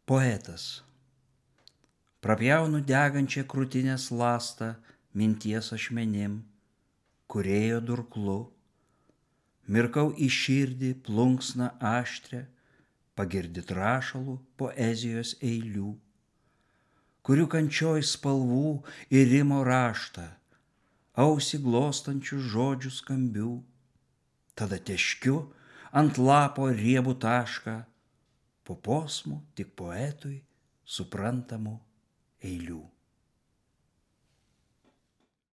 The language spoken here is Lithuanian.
Poetas. Prapjaunu degančią krūtinės lastą minties ašmenim, kūrėjo durklu. Mirkau į širdį plunksną aštrę, pagirdyt rašalų poezijos eilių, kurių kančioj spalvų ir rimo raštą, ausį glostančių žodžių skambių. Tada teškiu ant lapo riebų tašką, po posmų tik poetui suprantamų eilių.